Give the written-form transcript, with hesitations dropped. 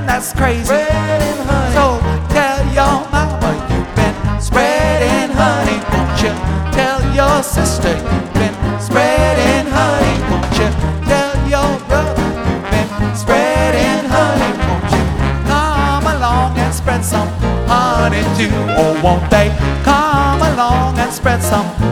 that's crazy. Spreading honey. So tell your mama you've been spreading honey. Won't you tell your sister you've been spreading honey? Won't you tell your brother you've been spreading honey? Won't you come along and spread some honey too? Or won't they come along and spread some